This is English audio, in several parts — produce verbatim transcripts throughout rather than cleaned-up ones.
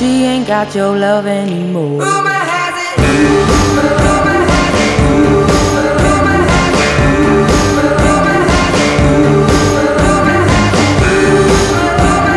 she ain't got your love anymore. Rumor has it, rumor has it, rumor has it, rumor has it, rumor has it, rumor has it, rumor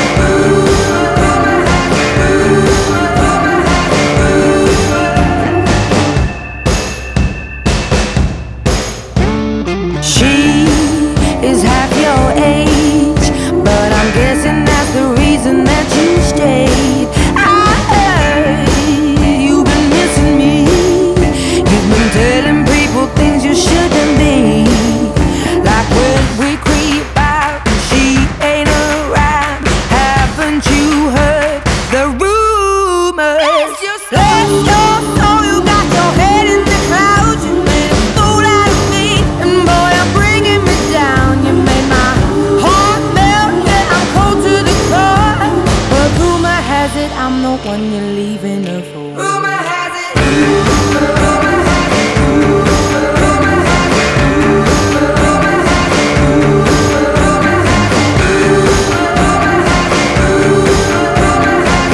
rumor has it. She is half your age, but I'm guessing that's the reason that you stayed. I heard you've been missing me. You've been telling people things you shouldn't be, like when we creep out and she ain't around. Haven't you heard the rumors? It's just last your soul, you got your head in the clouds. You made a fool out of me, and boy, I'm bringing me down. You made my heart melt, yeah, I'm cold to the core. But rumor has it I'm the one you're leaving her for. Rumor has it, rumor has it, rumor has it, rumor has it, rumor has it, rumor has it, rumor has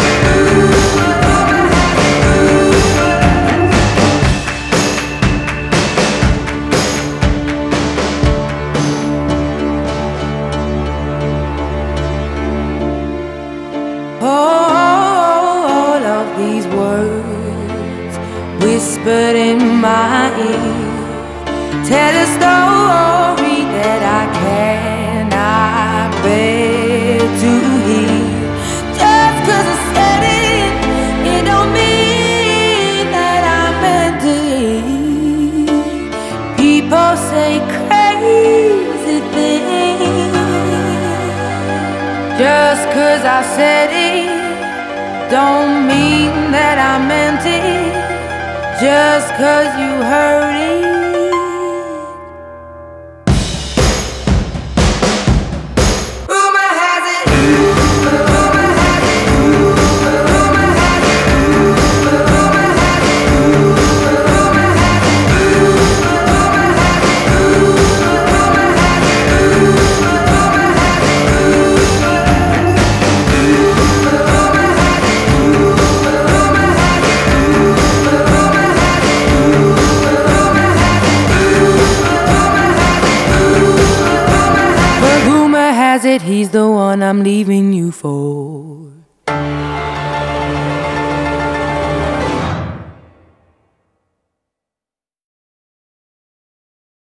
All of these words whispered in my ear tell a story that I cannot bear to hear. Just 'cause I said it, it don't mean that I meant it. People say crazy things. Just 'cause I said it don't mean that I meant it. Just 'cause you heard it. rumor has it, rumor has it, rumor has it, rumor has it, rumor has it, rumor has it, rumor has it, rumor has it, But rumor has it he's the one I'm leaving you for.